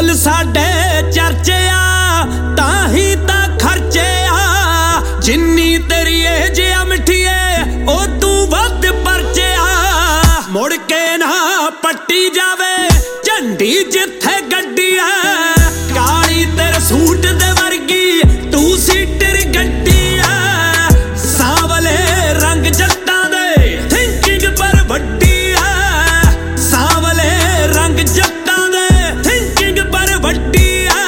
Full साडे चर्चे आ ताही ता खर्चे आ जिन्नी तेरी एज आ मिठिए ओ तू वध परचे आ मुड़ के ना पट्टी जावे झंडी जिथे गड्डी आ काली तेरे सूट दे वर्गी तू सीटर गड्डी आ सांवले रंग जट्टां दे थिंकिंग पर वड्डी आ सांवले रंग जट्टां दे थिंकिंग पर वड्डी आ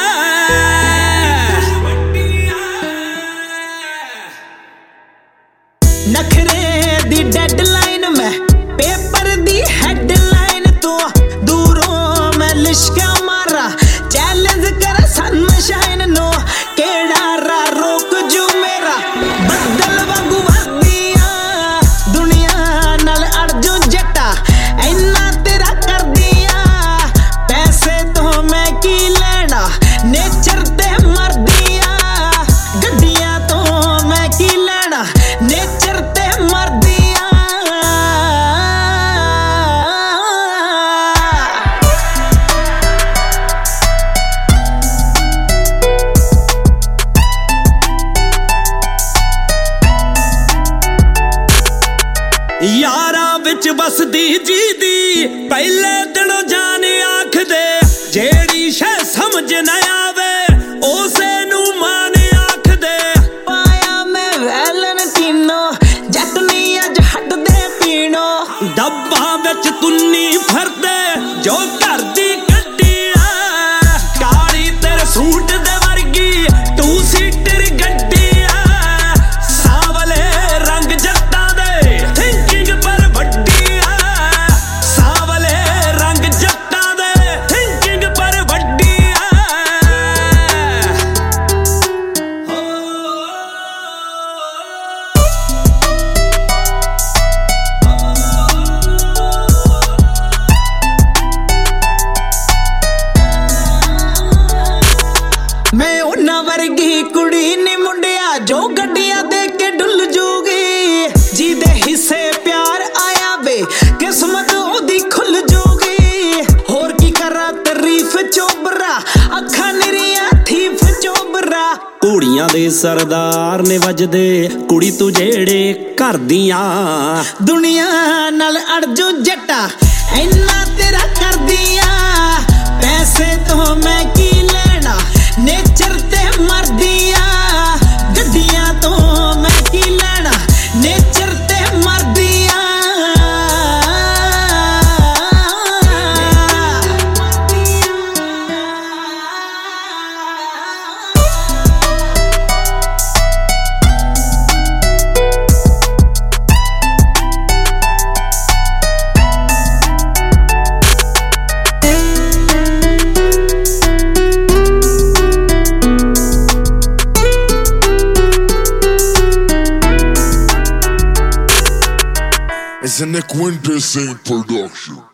नखरे दी डेडलाइन में पेपर दी हेडलाइन तो दूरों मैं लिश्का मारा चैलेंज कर सनशाइन नो केड़ा रा रोक जो मेरा बदल वांगू वादिया दुनिया नाल अड़ जो जट्टा इन्ना तेरा कर दिया पैसे तो मैं की लेना नेचर ते मर दिया गड्डियां तो मैं की लेना नेचर ते मर दिया यारा विच बसदी जी दी पहले दिनों जाने आख दे जेड़ी शै समझ न आवे उसे नू माने आख दे पाया मैं वैलेंटिनो जट नी अज हट दे पीनो डब्बा विच तुन्नी फरदे जो घर दी गड्डी आ काली तेरे सूट दे वर्गी तू सीटर गड्डी आ सांवले रंग जट्टां दे थिंकिंग पर वड्डी आ सांवले रंग जट्टां दे थिंकिंग पर वड्डी आ मैं उन्ना वर्गी कुड़ी नी मुंडिया जो गड्डियां देख के डुल जूगी जिदे हिस्से प्यार आया वे किस्मत ओदी खुल जूगी होर की करा तारीफ चोबरा अखा निरिया थीफ चोबरा कुड़ियां दे सरदार ने वजदे कुड़ी तू जेड़े घर दियां दुनिया नाल अड़ जो जट्टा इन्ना तेरा कर दिया पैसे तो मैं की लेना नेचर ते मर दिया गड्डियां तो मैं की लेना नेचर ते मर दिया It's a Nick Winter production.